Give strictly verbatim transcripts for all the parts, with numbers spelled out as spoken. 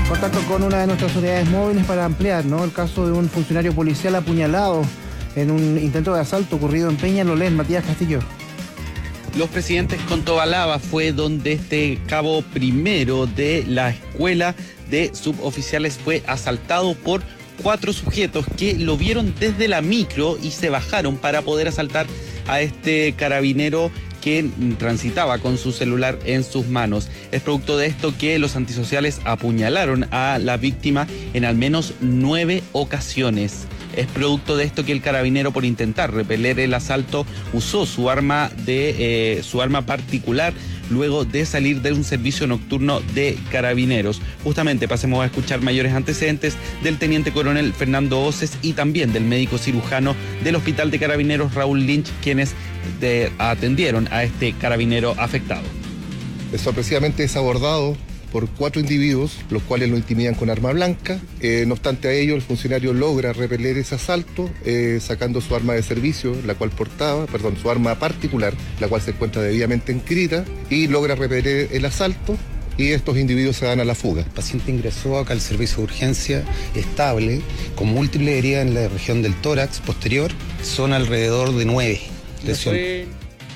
Contacto con una de nuestras unidades móviles para ampliar, ¿no?, el caso de un funcionario policial apuñalado en un intento de asalto ocurrido en Peñalolén. Matías Castillo. Los Presidentes con Tobalaba fue donde este cabo primero de la escuela de suboficiales fue asaltado por cuatro sujetos que lo vieron desde la micro y se bajaron para poder asaltar a este carabinero que transitaba con su celular en sus manos. Es producto de esto que los antisociales apuñalaron a la víctima en al menos nueve ocasiones. Es producto de esto que el carabinero, por intentar repeler el asalto, usó su arma de eh, su arma particular luego de salir de un servicio nocturno de carabineros. Justamente pasemos a escuchar mayores antecedentes del teniente coronel Fernando Oces y también del médico cirujano del Hospital de Carabineros Raúl Lynch, quienes de, atendieron a este carabinero afectado. Sorpresivamente es abordado por cuatro individuos, los cuales lo intimidan con arma blanca. Eh, no obstante a ello, el funcionario logra repeler ese asalto, eh, sacando su arma de servicio, la cual portaba, perdón, su arma particular, la cual se encuentra debidamente inscrita, y logra repeler el asalto, y estos individuos se dan a la fuga. El paciente ingresó acá al servicio de urgencia estable, con múltiples heridas en la región del tórax posterior, son alrededor de nueve lesiones.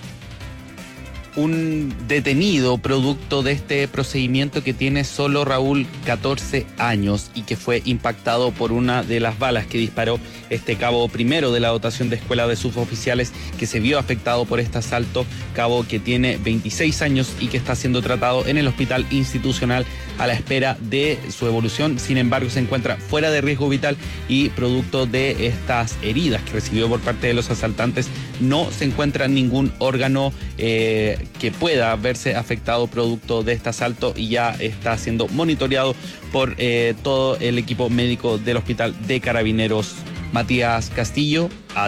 Un detenido producto de este procedimiento que tiene solo Raúl catorce años y que fue impactado por una de las balas que disparó este cabo primero de la dotación de escuela de suboficiales, que se vio afectado por este asalto, cabo que tiene veintiséis años y que está siendo tratado en el hospital institucional a la espera de su evolución. Sin embargo, se encuentra fuera de riesgo vital y producto de estas heridas que recibió por parte de los asaltantes, no se encuentra ningún órgano eh, que pueda verse afectado producto de este asalto y ya está siendo monitoreado por eh, todo el equipo médico del Hospital de Carabineros. Matías Castillo.